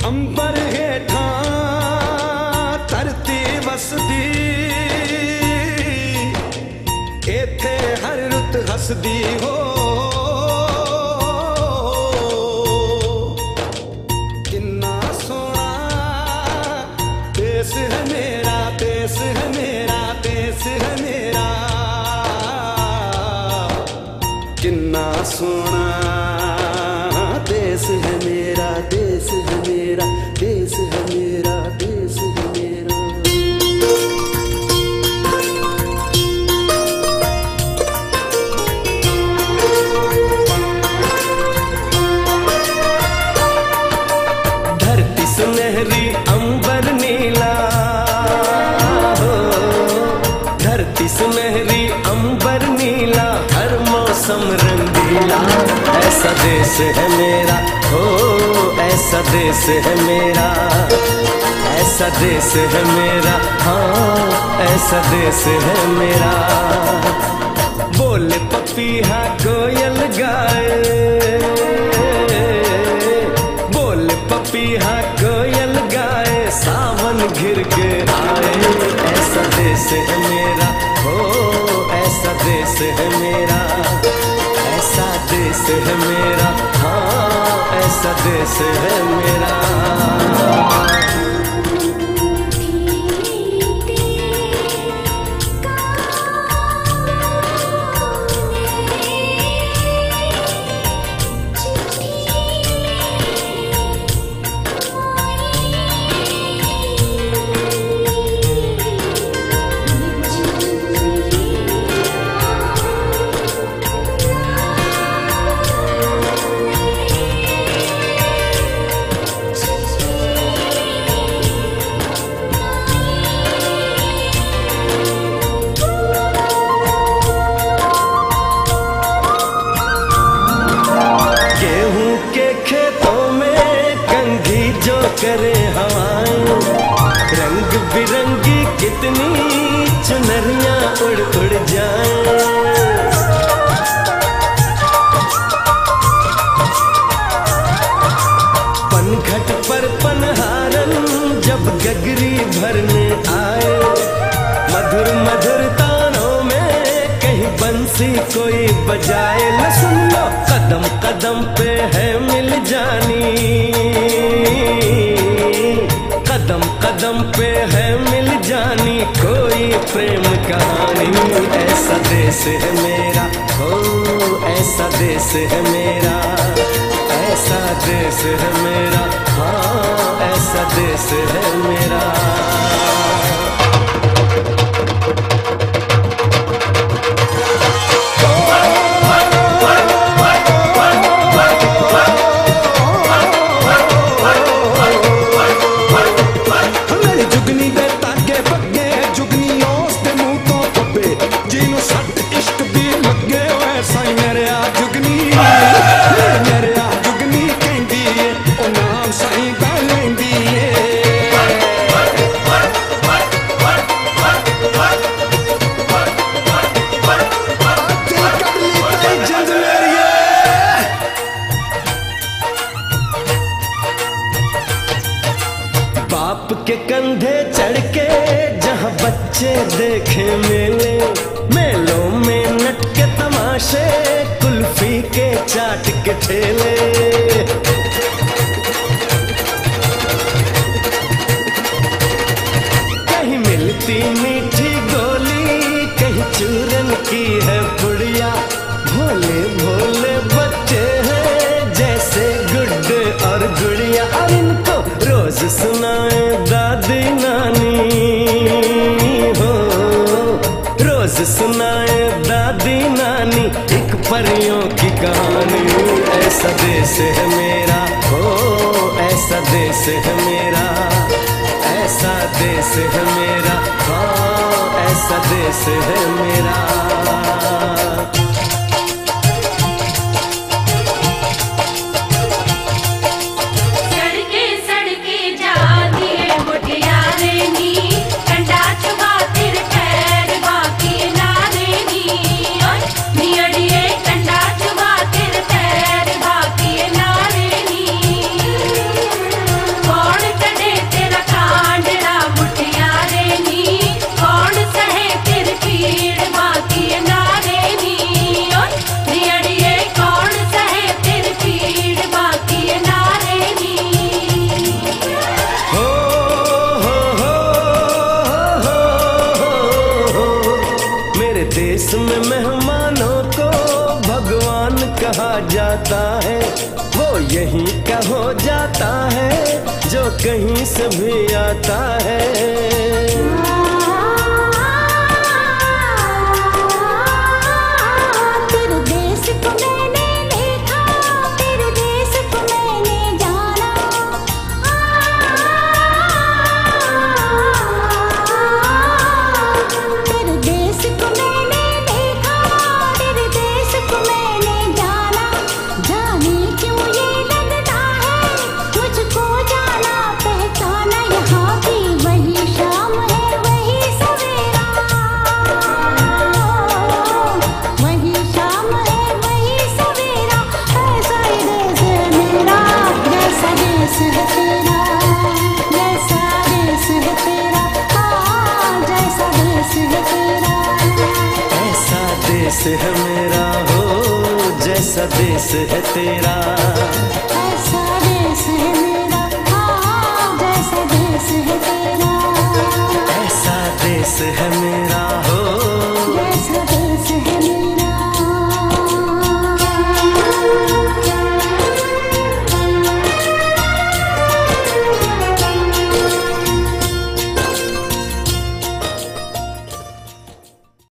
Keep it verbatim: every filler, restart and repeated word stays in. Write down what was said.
अंबर हेठा धरती वसदी, इथे हर रुत हसदी हो। किन्ना सोना देश है मेरा, देश है मेरा, देश है मेरा। किन्ना सोना देश है मेरा, देश है मेरा, देश है मेरा, देश है मेरा। धरती सुनहरी अंबर नीला हो, धरती सुनहरी अंबर नीला, हर मौसम रंगीला। ऐसा देश है मेरा हो, ऐसा देश है मेरा, ऐसा देश है मेरा, हाँ ऐसा देश है मेरा। बोले पपीहा कोयल गाए, बोले पपीहा कोयल गाए, सावन घिर के आए। ऐसा देश है मेरा हो, ऐसा देश है मेरा, ऐसा देश है मेरा, हाँ ऐसा देश है मेरा। करे हवाएं रंग बिरंगी, कितनी चुनरियां उड़ उड़ जाएं। पनघट पर पनहारन जब गगरी भरने आए, मधुर मधुर तानों में कहीं बंसी कोई बजाए। न सुन लो कदम कदम पे है मिल जानी, कदम कदम पे है मिल जानी कोई प्रेम कहानी। ऐसा देश है मेरा हो, ऐसा देश है मेरा, ऐसा देश है मेरा, हाँ ऐसा देश है मेरा। बाप के कंधे चढ़ के जहाँ बच्चे देखे मेले, मेलों में नट के तमाशे, कुल्फी के चाट के ठेले। कहीं मिलती मीठी गोली, कहीं चूरन की है पुड़िया। भोले भोले बच्चे हैं जैसे गुड्डे और गुड़िया, और इनको रोज सुनाए दादी नानी हो, रोज सुनाए दादी नानी एक परियों की कहानी। ऐसा देश है मेरा हो, ऐसा देश है मेरा, ऐसा देश है मेरा, हाँ ऐसा देश है मेरा। Oh कहीं से भी आता है। तेरे देश को मैंने देखा, तेरे देश को मैंने जाना। तेरे देश को मैंने देखा, तेरे देश को मैंने जाना। जाने क्यों ये लगता है मुझको जाना पहचाना। यहाँ भी वही शाम है वही सवेरा, वही शाम है वही सवेरा। ऐसा ही देश है मेरा, जैसा देश है तेरा, जैसा देश है तेरा, हाँ जैसा देश है तेरा। ऐसा देश है मेरा हो, जैसा देश है तेरा।